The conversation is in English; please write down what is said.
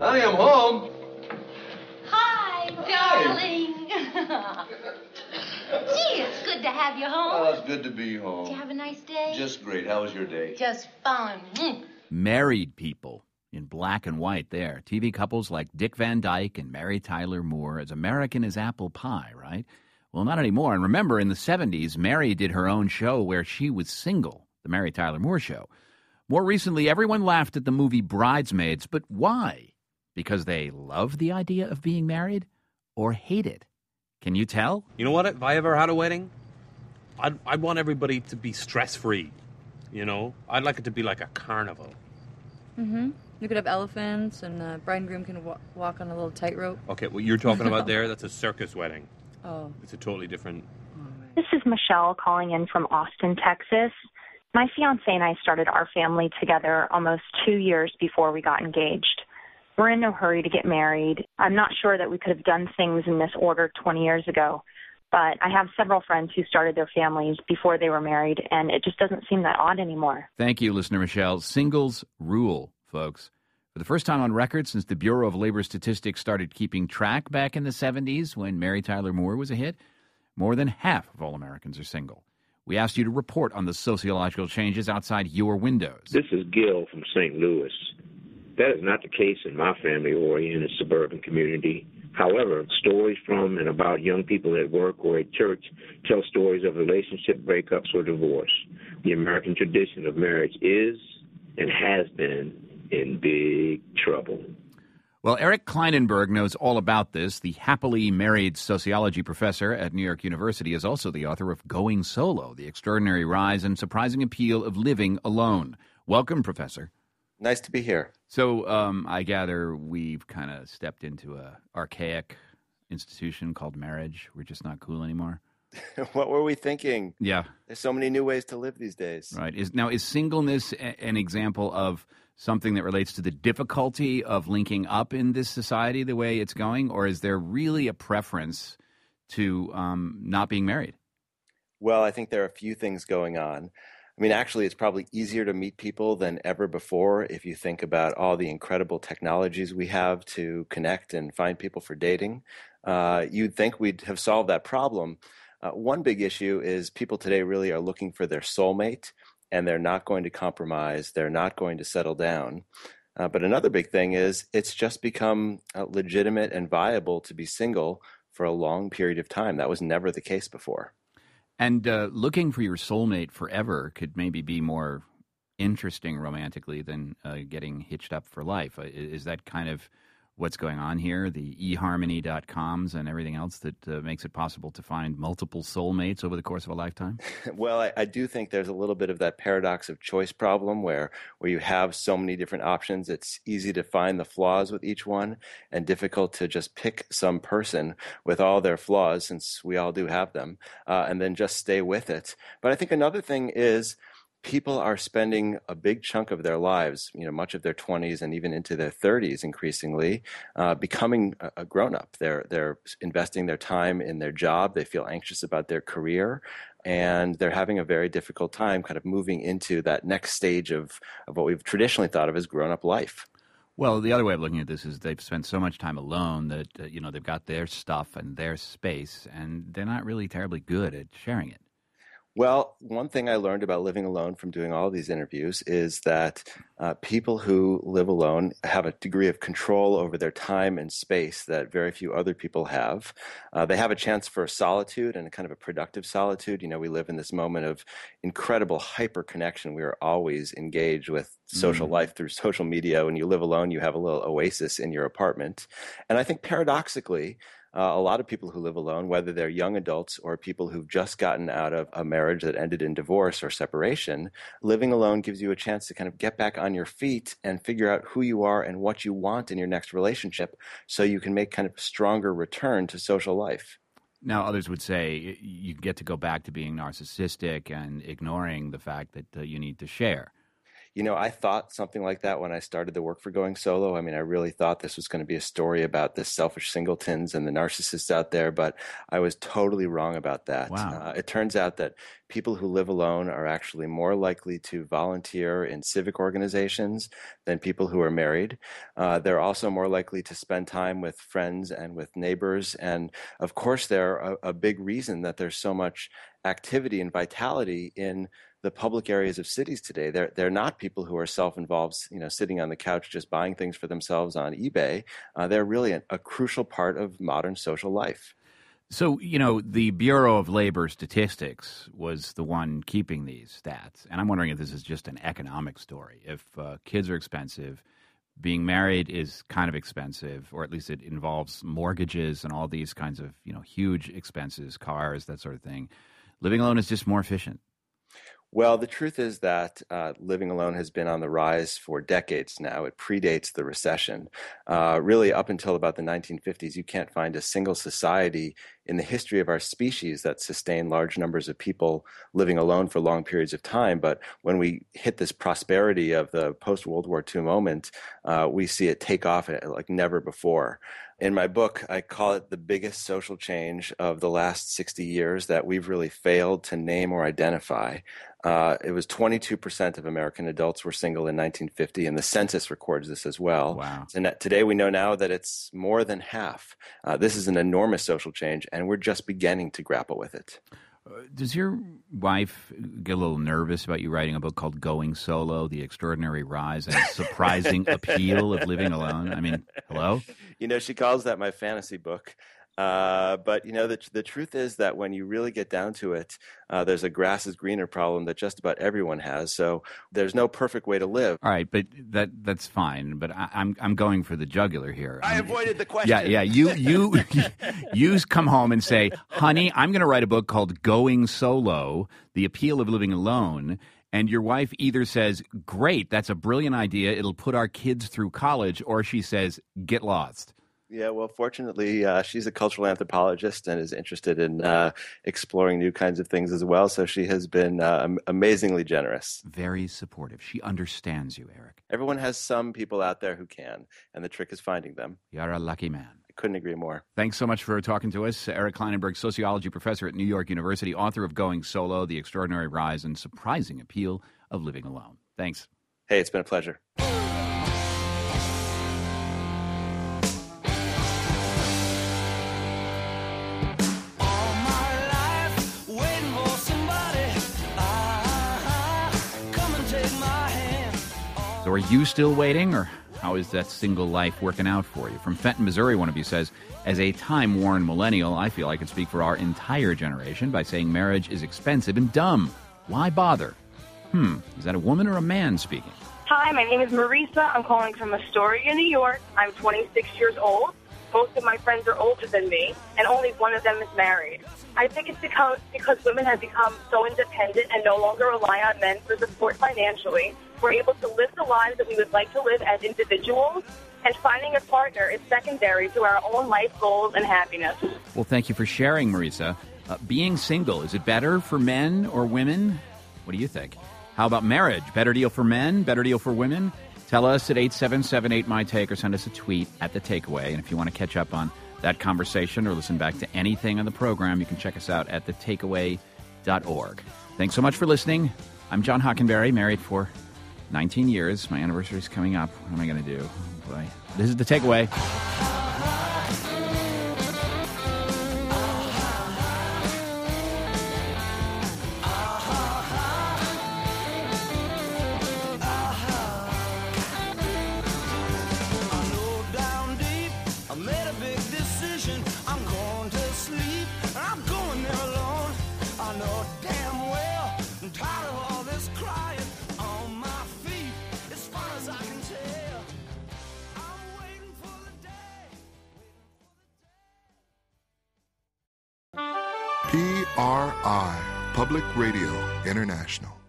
Honey, I'm home. Hi, darling. Gee, it's good to have you home. Oh, it's good to be home. Did you have a nice day? Just great. How was your day? Just fun. Married people in black and white there. TV couples like Dick Van Dyke and Mary Tyler Moore, as American as apple pie, right? Well, not anymore. And remember, in the 70s, Mary did her own show where she was single, the Mary Tyler Moore Show. More recently, everyone laughed at the movie Bridesmaids, but why? Because they love the idea of being married or hate it? Can you tell? You know what? If I ever had a wedding, I'd want everybody to be stress-free, you know? I'd like it to be like a carnival. Mm-hmm. You could have elephants, and the bride and groom can walk on a little tightrope. Okay, what you're talking about there, that's a circus wedding. Oh. It's a totally different... This is Michelle calling in from Austin, Texas. My fiance and I started our family together almost 2 years before we got engaged. We're in no hurry to get married. I'm not sure that we could have done things in this order 20 years ago, but I have several friends who started their families before they were married, and it just doesn't seem that odd anymore. Thank you, listener Michelle. Singles rule, folks. For the first time on record since the Bureau of Labor Statistics started keeping track back in the 70s when Mary Tyler Moore was a hit, more than half of all Americans are single. We asked you to report on the sociological changes outside your windows. This is Gil from St. Louis. That is not the case in my family-oriented suburban community. However, stories from and about young people at work or at church tell stories of relationship breakups or divorce. The American tradition of marriage is and has been in big trouble. Well, Eric Kleinenberg knows all about this. The happily married sociology professor at New York University is also the author of Going Solo, The Extraordinary Rise and Surprising Appeal of Living Alone. Welcome, Professor. Nice to be here. So I gather we've kind of stepped into a archaic institution called marriage. We're just not cool anymore. What were we thinking? Yeah. There's so many new ways to live these days. Right. Is singleness an example of something that relates to the difficulty of linking up in this society the way it's going, or is there really a preference to not being married? Well, I think there are a few things going on. I mean, actually, it's probably easier to meet people than ever before if you think about all the incredible technologies we have to connect and find people for dating. You'd think we'd have solved that problem. One big issue is people today really are looking for their soulmate, and they're not going to compromise. They're not going to settle down. But another big thing is it's just become legitimate and viable to be single for a long period of time. That was never the case before. And looking for your soulmate forever could maybe be more interesting romantically than getting hitched up for life. Is that kind of what's going on here? The eHarmony.coms and everything else that makes it possible to find multiple soulmates over the course of a lifetime? Well, I do think there's a little bit of that paradox of choice problem where you have so many different options. It's easy to find the flaws with each one and difficult to just pick some person with all their flaws, since we all do have them, and then just stay with it. But I think another thing is people are spending a big chunk of their lives, much of their 20s and even into their 30s increasingly, becoming a grown-up. They're investing their time in their job. They feel anxious about their career, and they're having a very difficult time kind of moving into that next stage of what we've traditionally thought of as grown-up life. Well, the other way of looking at this is they've spent so much time alone that, they've got their stuff and their space, and they're not really terribly good at sharing it. Well, one thing I learned about living alone from doing all of these interviews is that people who live alone have a degree of control over their time and space that very few other people have. They have a chance for solitude and a kind of a productive solitude. We live in this moment of incredible hyper connection. We are always engaged with social life through social media. When you live alone, you have a little oasis in your apartment. And I think paradoxically, a lot of people who live alone, whether they're young adults or people who've just gotten out of a marriage that ended in divorce or separation, living alone gives you a chance to kind of get back on your feet and figure out who you are and what you want in your next relationship so you can make kind of a stronger return to social life. Now, others would say you get to go back to being narcissistic and ignoring the fact that you need to share. I thought something like that when I started the work for Going Solo. I mean, I really thought this was going to be a story about the selfish singletons and the narcissists out there, but I was totally wrong about that. Wow. It turns out that people who live alone are actually more likely to volunteer in civic organizations than people who are married. They're also more likely to spend time with friends and with neighbors. And of course, they're a big reason that there's so much activity and vitality in the public areas of cities today. They're not people who are self-involved, sitting on the couch just buying things for themselves on eBay. They're really a crucial part of modern social life. So, the Bureau of Labor Statistics was the one keeping these stats. And I'm wondering if this is just an economic story. If kids are expensive, being married is kind of expensive, or at least it involves mortgages and all these kinds of, huge expenses, cars, that sort of thing. Living alone is just more efficient. Well, the truth is that living alone has been on the rise for decades now. It predates the recession. Really, up until about the 1950s, you can't find a single society in the history of our species that sustained large numbers of people living alone for long periods of time. But when we hit this prosperity of the post-World War II moment, we see it take off like never before. In my book, I call it the biggest social change of the last 60 years that we've really failed to name or identify. It was 22% of American adults were single in 1950, and the census records this as well. Wow. And today we know now that it's more than half. This is an enormous social change, and we're just beginning to grapple with it. Does your wife get a little nervous about you writing a book called Going Solo, The Extraordinary Rise and Surprising Appeal of Living Alone? I mean, hello? She calls that my fantasy book. But, the truth is that when you really get down to it, there's a grass is greener problem that just about everyone has. So there's no perfect way to live. All right, but that's fine. But I'm going for the jugular here. I avoided the question. Yeah. You come home and say, honey, I'm going to write a book called Going Solo, The Appeal of Living Alone. And your wife either says, great, that's a brilliant idea, it'll put our kids through college, or she says, get lost. Yeah, well, fortunately, she's a cultural anthropologist and is interested in exploring new kinds of things as well. So she has been amazingly generous. Very supportive. She understands you, Eric. Everyone has some people out there who can, and the trick is finding them. You're a lucky man. I couldn't agree more. Thanks so much for talking to us. Eric Kleinenberg, sociology professor at New York University, author of Going Solo, The Extraordinary Rise and Surprising Appeal of Living Alone. Thanks. Hey, it's been a pleasure. So are you still waiting, or how is that single life working out for you? From Fenton, Missouri, one of you says, as a time-worn millennial, I feel I can speak for our entire generation by saying marriage is expensive and dumb. Why bother? Is that a woman or a man speaking? Hi, my name is Marisa. I'm calling from Astoria, New York. I'm 26 years old. Most of my friends are older than me, and only one of them is married. I think it's because women have become so independent and no longer rely on men for support financially. We're able to live the lives that we would like to live as individuals, and finding a partner is secondary to our own life goals and happiness. Well, thank you for sharing, Marisa. Being single, is it better for men or women? What do you think? How about marriage? Better deal for men? Better deal for women? Tell us at 877-8MY-TAKE or send us a tweet at The Takeaway. And if you want to catch up on that conversation or listen back to anything on the program, you can check us out at thetakeaway.org. Thanks so much for listening. I'm John Hockenberry, married for 19 years. My anniversary is coming up. What am I going to do? Oh, boy. This is The Takeaway. PRI, Public Radio International.